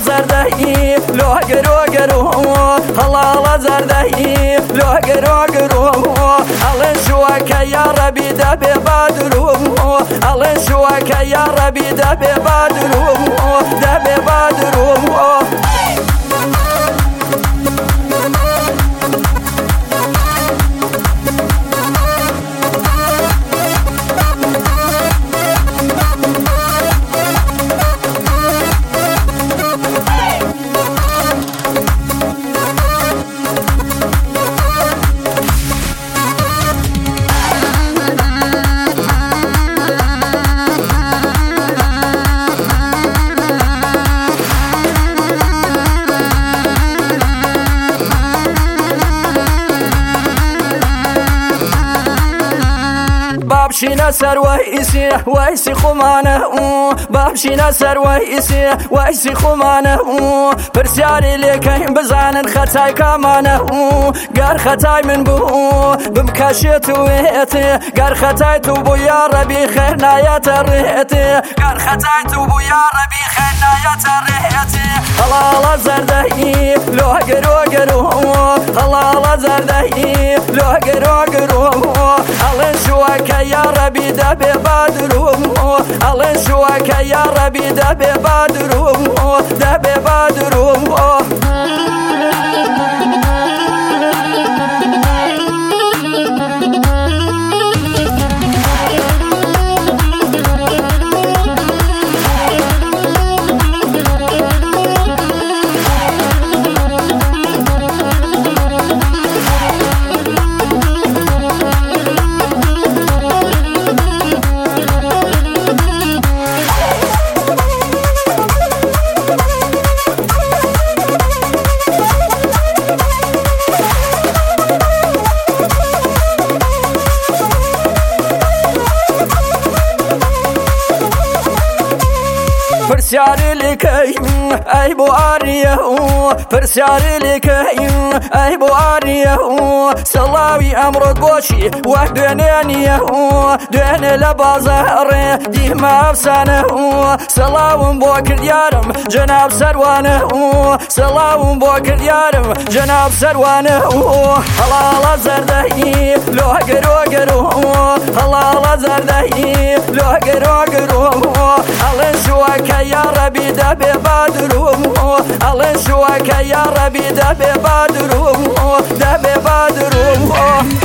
زردهی لو گرو گرو هلا زردهی لو گرو گرو الله شوك يا ربي دب بادرو الله شوك يا ربي دب بادرو دب بادرو بابشينا سر ويسي خمانه بابشينا سر ويسي خمانه برسياري ليكين بزانن ختاي كمانه قار ختاي من بو بمكاشيت ويتي قار ختاي توبو يا ربي خيرنا يا تريتي قار ختاي توبو يا ربي خيرنا يا تريتي الله زردهي لو قرو قرو الله زردهي لو قرو قرو الله شوك يا ربي دب بادرو الله شوك يا ربي دب بادرو دب بادرو برسياري لكي اي بو عاريه برسياري لكي اي بو عاريه سلاوي امر بوشي وحدنانيه دين لبازار ديما افسانه سلاو بوكر يارم جناب سروانه سلاو بوكر يارم جناب سروانه هلا زردهي لو قرو قرو هلا زردهي لو قرو قرو الله شوك يا ربي دب بادرو الله شوك يا ربي دب بادرو دب بادرو